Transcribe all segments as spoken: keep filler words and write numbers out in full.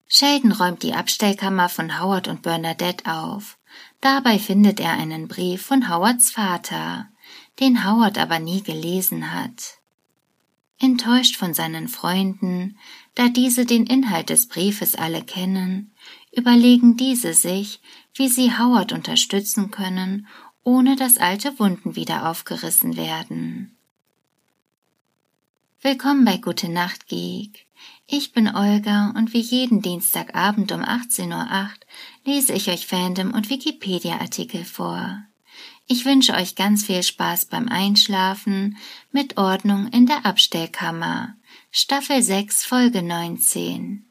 Sheldon räumt die Abstellkammer von Howard und Bernadette auf. Dabei findet er einen Brief von Howards Vater, den Howard aber nie gelesen hat. Enttäuscht von seinen Freunden, da diese den Inhalt des Briefes alle kennen, überlegen diese sich, wie sie Howard unterstützen können, ohne dass alte Wunden wieder aufgerissen werden. Willkommen bei Gute Nacht Geek. Ich bin Olga und wie jeden Dienstagabend um achtzehn Uhr acht lese ich euch Fandom- und Wikipedia-Artikel vor. Ich wünsche euch ganz viel Spaß beim Einschlafen mit Ordnung in der Abstellkammer. Staffel sechs, Folge neunzehn.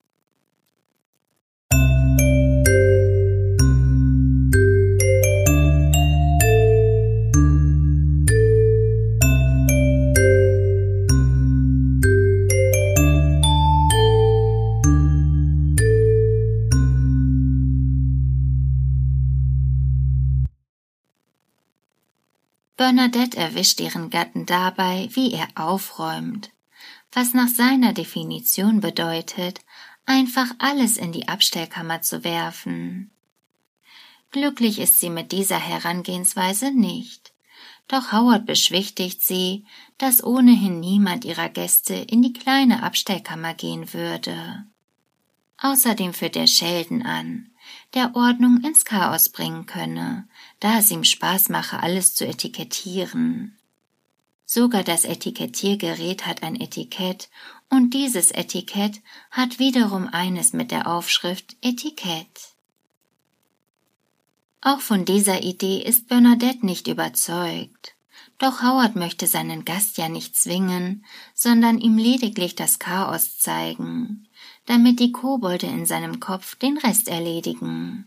Bernadette erwischt ihren Gatten dabei, wie er aufräumt, was nach seiner Definition bedeutet, einfach alles in die Abstellkammer zu werfen. Glücklich ist sie mit dieser Herangehensweise nicht, doch Howard beschwichtigt sie, dass ohnehin niemand ihrer Gäste in die kleine Abstellkammer gehen würde. Außerdem führt er Sheldon an, der Ordnung ins Chaos bringen könne, da es ihm Spaß mache, alles zu etikettieren. Sogar das Etikettiergerät hat ein Etikett und dieses Etikett hat wiederum eines mit der Aufschrift Etikett. Auch von dieser Idee ist Bernadette nicht überzeugt, doch Howard möchte seinen Gast ja nicht zwingen, sondern ihm lediglich das Chaos zeigen, damit die Kobolde in seinem Kopf den Rest erledigen.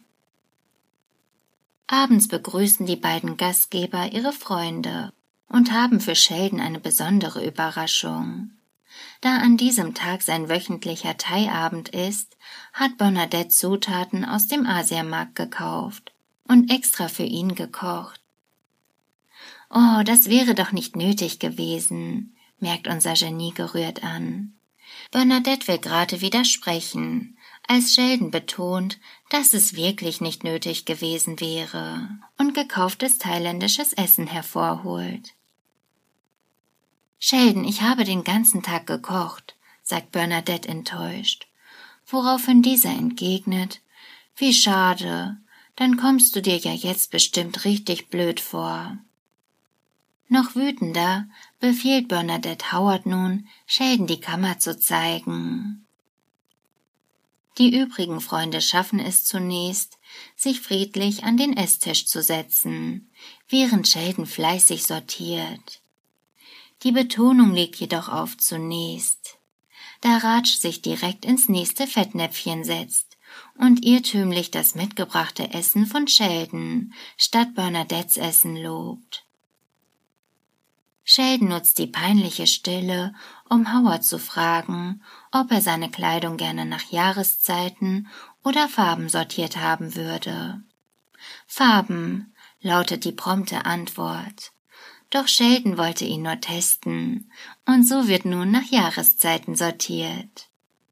Abends begrüßen die beiden Gastgeber ihre Freunde und haben für Sheldon eine besondere Überraschung. Da an diesem Tag sein wöchentlicher Thai-Abend ist, hat Bernadette Zutaten aus dem Asiamarkt gekauft und extra für ihn gekocht. »Oh, das wäre doch nicht nötig gewesen«, merkt unser Genie gerührt an. Bernadette will gerade widersprechen, als Sheldon betont, dass es wirklich nicht nötig gewesen wäre und gekauftes thailändisches Essen hervorholt. »Sheldon, ich habe den ganzen Tag gekocht«, sagt Bernadette enttäuscht, woraufhin dieser entgegnet, »Wie schade, dann kommst du dir ja jetzt bestimmt richtig blöd vor.« Noch wütender befiehlt Bernadette Howard nun, Sheldon die Kammer zu zeigen. Die übrigen Freunde schaffen es zunächst, sich friedlich an den Esstisch zu setzen, während Sheldon fleißig sortiert. Die Betonung liegt jedoch auf zunächst, da Raj sich direkt ins nächste Fettnäpfchen setzt und irrtümlich das mitgebrachte Essen von Sheldon statt Bernadettes Essen lobt. Sheldon nutzt die peinliche Stille, um Howard zu fragen, ob er seine Kleidung gerne nach Jahreszeiten oder Farben sortiert haben würde. »Farben«, lautet die prompte Antwort. Doch Sheldon wollte ihn nur testen, und so wird nun nach Jahreszeiten sortiert.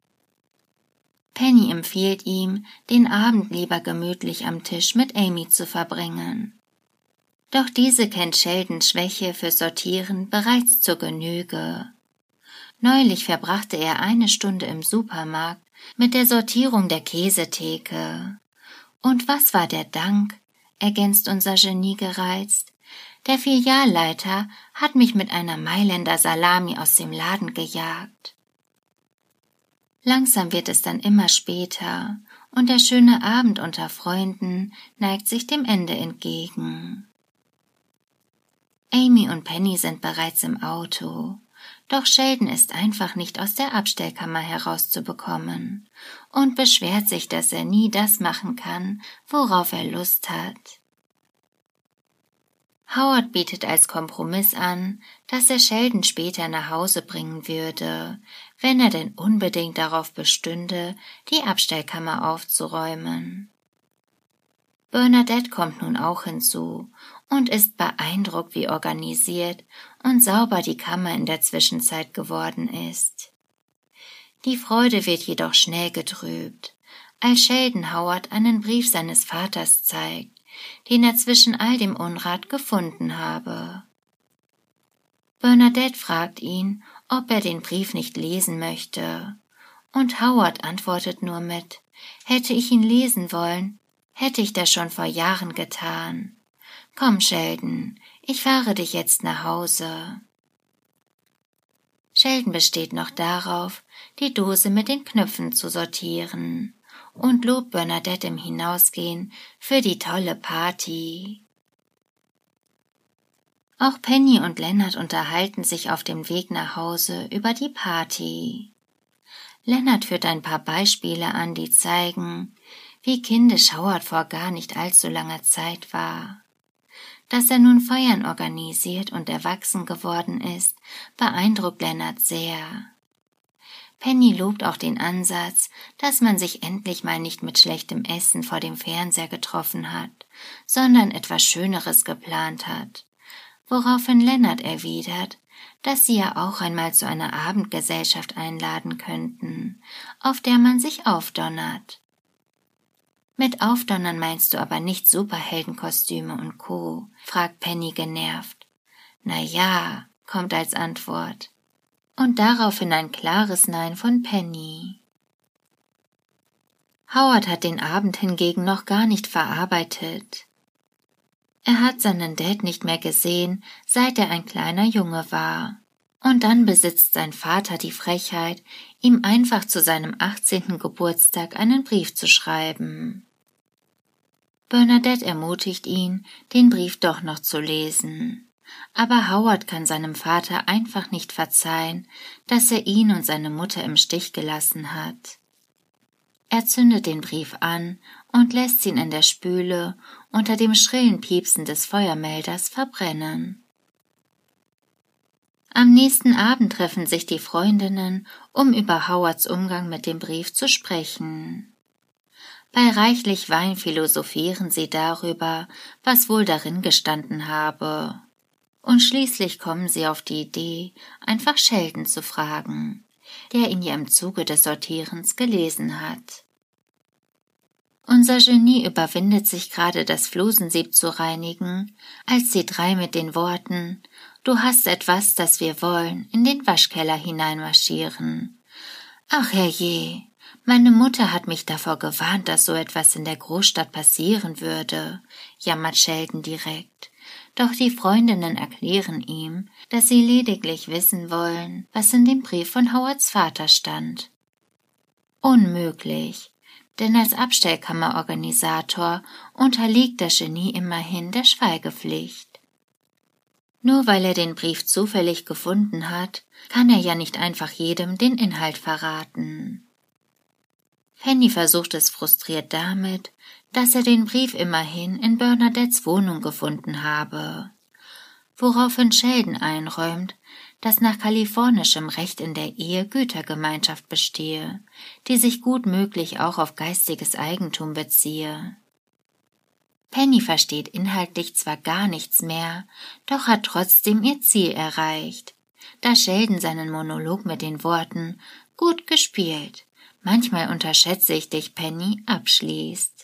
Penny empfiehlt ihm, den Abend lieber gemütlich am Tisch mit Amy zu verbringen. Doch diese kennt Sheldons Schwäche für Sortieren bereits zur Genüge. Neulich verbrachte er eine Stunde im Supermarkt mit der Sortierung der Käsetheke. Und was war der Dank, ergänzt unser Genie gereizt. Der Filialleiter hat mich mit einer Mailänder Salami aus dem Laden gejagt. Langsam wird es dann immer später und der schöne Abend unter Freunden neigt sich dem Ende entgegen. Amy und Penny sind bereits im Auto, doch Sheldon ist einfach nicht aus der Abstellkammer herauszubekommen und beschwert sich, dass er nie das machen kann, worauf er Lust hat. Howard bietet als Kompromiss an, dass er Sheldon später nach Hause bringen würde, wenn er denn unbedingt darauf bestünde, die Abstellkammer aufzuräumen. Bernadette kommt nun auch hinzu und ist beeindruckt, wie organisiert und sauber die Kammer in der Zwischenzeit geworden ist. Die Freude wird jedoch schnell getrübt, als Sheldon Howard einen Brief seines Vaters zeigt, den er zwischen all dem Unrat gefunden habe. Bernadette fragt ihn, ob er den Brief nicht lesen möchte, und Howard antwortet nur mit: »Hätte ich ihn lesen wollen, hätte ich das schon vor Jahren getan. Komm, Sheldon, ich fahre dich jetzt nach Hause.« Sheldon besteht noch darauf, die Dose mit den Knöpfen zu sortieren und lobt Bernadette im Hinausgehen für die tolle Party. Auch Penny und Leonard unterhalten sich auf dem Weg nach Hause über die Party. Leonard führt ein paar Beispiele an, die zeigen, wie kindisch Howard vor gar nicht allzu langer Zeit war. Dass er nun Feiern organisiert und erwachsen geworden ist, beeindruckt Leonard sehr. Penny lobt auch den Ansatz, dass man sich endlich mal nicht mit schlechtem Essen vor dem Fernseher getroffen hat, sondern etwas Schöneres geplant hat, woraufhin Leonard erwidert, dass sie ja auch einmal zu einer Abendgesellschaft einladen könnten, auf der man sich aufdonnert. »Mit Aufdonnern meinst du aber nicht Superheldenkostüme und Co?« fragt Penny genervt. »Na ja«, kommt als Antwort. Und daraufhin ein klares Nein von Penny. Howard hat den Abend hingegen noch gar nicht verarbeitet. Er hat seinen Dad nicht mehr gesehen, seit er ein kleiner Junge war. Und dann besitzt sein Vater die Frechheit, ihm einfach zu seinem achtzehnten Geburtstag einen Brief zu schreiben. Bernadette ermutigt ihn, den Brief doch noch zu lesen. Aber Howard kann seinem Vater einfach nicht verzeihen, dass er ihn und seine Mutter im Stich gelassen hat. Er zündet den Brief an und lässt ihn in der Spüle unter dem schrillen Piepsen des Feuermelders verbrennen. Am nächsten Abend treffen sich die Freundinnen, um über Howards Umgang mit dem Brief zu sprechen. Bei reichlich Wein philosophieren sie darüber, was wohl darin gestanden habe. Und schließlich kommen sie auf die Idee, einfach Sheldon zu fragen, der ihn ja im Zuge des Sortierens gelesen hat. Unser Genie überwindet sich gerade, das Flusensieb zu reinigen, als die drei mit den Worten »Du hast etwas, das wir wollen« in den Waschkeller hineinmarschieren. Ach herrje, meine Mutter hat mich davor gewarnt, dass so etwas in der Großstadt passieren würde, jammert Sheldon direkt. Doch die Freundinnen erklären ihm, dass sie lediglich wissen wollen, was in dem Brief von Howards Vater stand. Unmöglich, denn als Abstellkammerorganisator unterliegt das Genie immerhin der Schweigepflicht. Nur weil er den Brief zufällig gefunden hat, kann er ja nicht einfach jedem den Inhalt verraten. Penny versucht es frustriert damit, dass er den Brief immerhin in Bernadettes Wohnung gefunden habe, woraufhin Sheldon einräumt, dass nach kalifornischem Recht in der Ehe Gütergemeinschaft bestehe, die sich gut möglich auch auf geistiges Eigentum beziehe. Penny versteht inhaltlich zwar gar nichts mehr, doch hat trotzdem ihr Ziel erreicht, da Sheldon seinen Monolog mit den Worten »Gut gespielt, manchmal unterschätze ich dich, Penny« abschließt.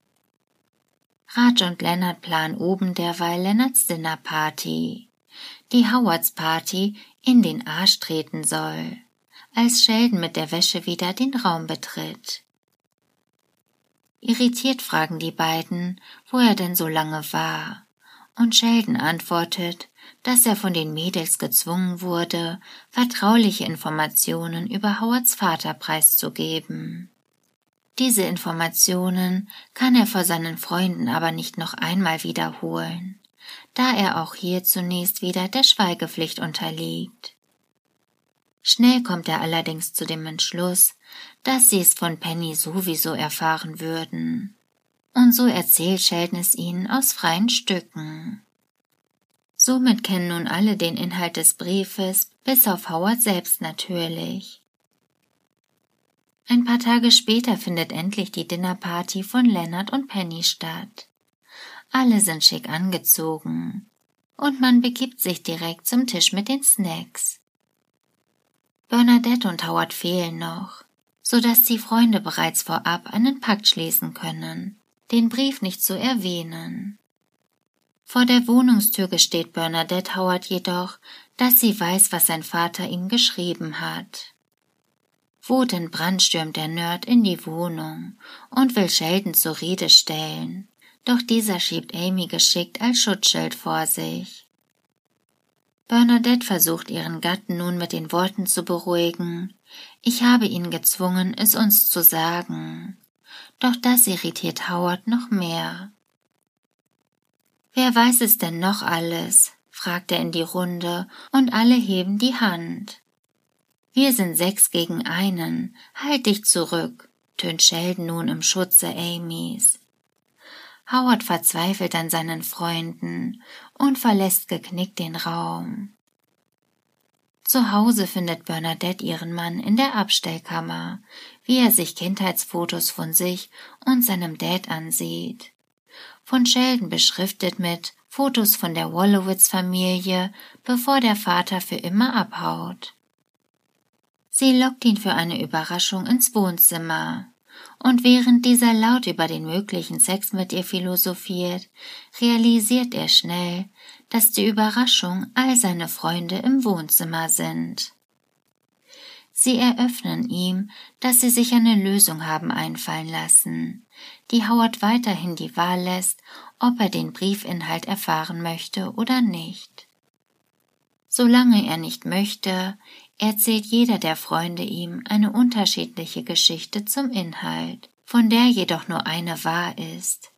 Raj und Leonard planen oben derweil Leonards Dinnerparty, die Howards Party in den Arsch treten soll, als Sheldon mit der Wäsche wieder den Raum betritt. Irritiert fragen die beiden, wo er denn so lange war, und Sheldon antwortet, dass er von den Mädels gezwungen wurde, vertrauliche Informationen über Howards Vater preiszugeben. Diese Informationen kann er vor seinen Freunden aber nicht noch einmal wiederholen, da er auch hier zunächst wieder der Schweigepflicht unterliegt. Schnell kommt er allerdings zu dem Entschluss, dass sie es von Penny sowieso erfahren würden. Und so erzählt Sheldon es ihnen aus freien Stücken. Somit kennen nun alle den Inhalt des Briefes, bis auf Howard selbst natürlich. Ein paar Tage später findet endlich die Dinnerparty von Leonard und Penny statt. Alle sind schick angezogen und man begibt sich direkt zum Tisch mit den Snacks. Bernadette und Howard fehlen noch, so dass die Freunde bereits vorab einen Pakt schließen können, den Brief nicht zu erwähnen. Vor der Wohnungstür gesteht Bernadette Howard jedoch, dass sie weiß, was sein Vater ihm geschrieben hat. Wutentbrannt stürmt der Nerd in die Wohnung und will Sheldon zur Rede stellen, doch dieser schiebt Amy geschickt als Schutzschild vor sich. Bernadette versucht ihren Gatten nun mit den Worten zu beruhigen: Ich habe ihn gezwungen, es uns zu sagen. Doch das irritiert Howard noch mehr. »Wer weiß es denn noch alles?« fragt er in die Runde, und alle heben die Hand. »Wir sind sechs gegen einen, halt dich zurück«, tönt Sheldon nun im Schutze Amys. Howard verzweifelt an seinen Freunden und verlässt geknickt den Raum. Zu Hause findet Bernadette ihren Mann in der Abstellkammer, wie er sich Kindheitsfotos von sich und seinem Dad ansieht. Von Sheldon beschriftet mit Fotos von der Wolowitz-Familie, bevor der Vater für immer abhaut. Sie lockt ihn für eine Überraschung ins Wohnzimmer, und während dieser laut über den möglichen Sex mit ihr philosophiert, realisiert er schnell, dass die Überraschung all seine Freunde im Wohnzimmer sind. Sie eröffnen ihm, dass sie sich eine Lösung haben einfallen lassen, die Howard weiterhin die Wahl lässt, ob er den Briefinhalt erfahren möchte oder nicht. Solange er nicht möchte, erzählt jeder der Freunde ihm eine unterschiedliche Geschichte zum Inhalt, von der jedoch nur eine wahr ist.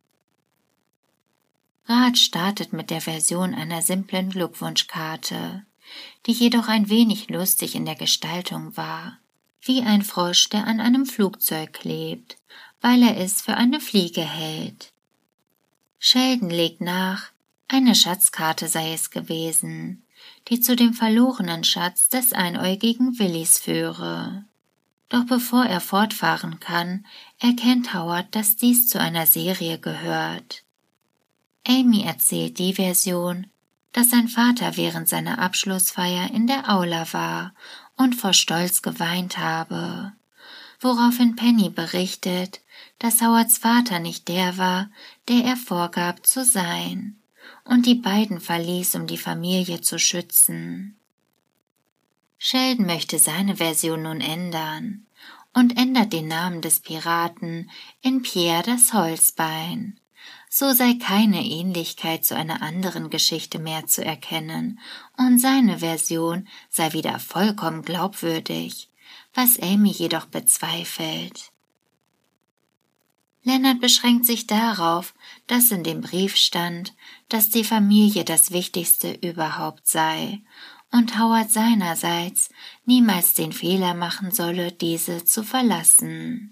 Raj startet mit der Version einer simplen Glückwunschkarte, die jedoch ein wenig lustig in der Gestaltung war, wie ein Frosch, der an einem Flugzeug klebt, weil er es für eine Fliege hält. Sheldon legt nach, eine Schatzkarte sei es gewesen, die zu dem verlorenen Schatz des einäugigen Willis führe. Doch bevor er fortfahren kann, erkennt Howard, dass dies zu einer Serie gehört. Amy erzählt die Version, dass sein Vater während seiner Abschlussfeier in der Aula war und vor Stolz geweint habe, woraufhin Penny berichtet, dass Howards Vater nicht der war, der er vorgab zu sein, und die beiden verließ, um die Familie zu schützen. Sheldon möchte seine Version nun ändern und ändert den Namen des Piraten in Pierre das Holzbein. So sei keine Ähnlichkeit zu einer anderen Geschichte mehr zu erkennen und seine Version sei wieder vollkommen glaubwürdig, was Amy jedoch bezweifelt. Leonard beschränkt sich darauf, dass in dem Brief stand, dass die Familie das Wichtigste überhaupt sei und Howard seinerseits niemals den Fehler machen solle, diese zu verlassen.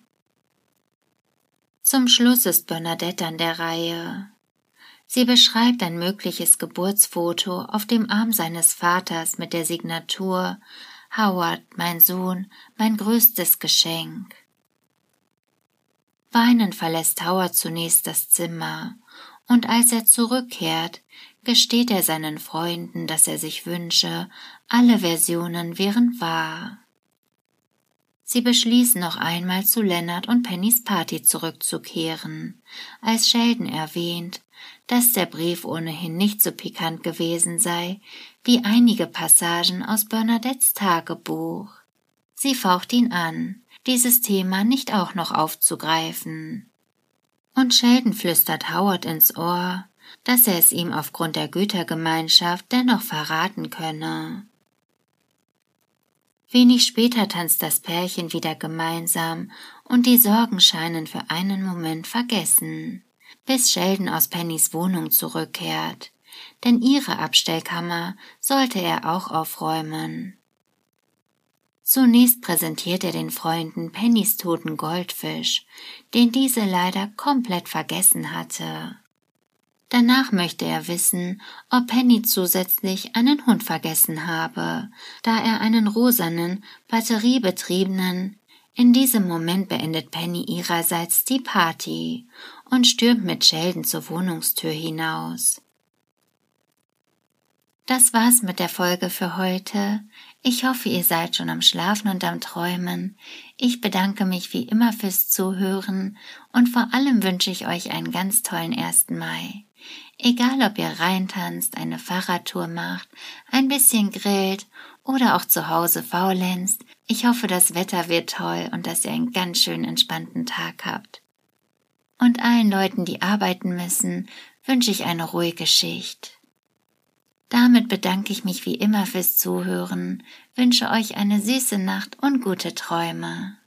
Zum Schluss ist Bernadette an der Reihe. Sie beschreibt ein mögliches Geburtsfoto auf dem Arm seines Vaters mit der Signatur »Howard, mein Sohn, mein größtes Geschenk«. Weinend verlässt Howard zunächst das Zimmer, und als er zurückkehrt, gesteht er seinen Freunden, dass er sich wünsche, alle Versionen wären wahr. Sie beschließen noch einmal zu Leonard und Pennys Party zurückzukehren, als Sheldon erwähnt, dass der Brief ohnehin nicht so pikant gewesen sei wie einige Passagen aus Bernadettes Tagebuch. Sie faucht ihn an, dieses Thema nicht auch noch aufzugreifen. Und Sheldon flüstert Howard ins Ohr, dass er es ihm aufgrund der Gütergemeinschaft dennoch verraten könne. Wenig später tanzt das Pärchen wieder gemeinsam und die Sorgen scheinen für einen Moment vergessen, bis Sheldon aus Pennys Wohnung zurückkehrt, denn ihre Abstellkammer sollte er auch aufräumen. Zunächst präsentiert er den Freunden Pennys toten Goldfisch, den diese leider komplett vergessen hatte. Danach möchte er wissen, ob Penny zusätzlich einen Hund vergessen habe, da er einen rosanen, batteriebetriebenen. In diesem Moment beendet Penny ihrerseits die Party und stürmt mit Sheldon zur Wohnungstür hinaus. Das war's mit der Folge für heute. Ich hoffe, ihr seid schon am Schlafen und am Träumen. Ich bedanke mich wie immer fürs Zuhören und vor allem wünsche ich euch einen ganz tollen ersten Mai. Egal, ob ihr reintanzt, eine Fahrradtour macht, ein bisschen grillt oder auch zu Hause faulenzt, ich hoffe, das Wetter wird toll und dass ihr einen ganz schön entspannten Tag habt. Und allen Leuten, die arbeiten müssen, wünsche ich eine ruhige Schicht. Damit bedanke ich mich wie immer fürs Zuhören, wünsche euch eine süße Nacht und gute Träume.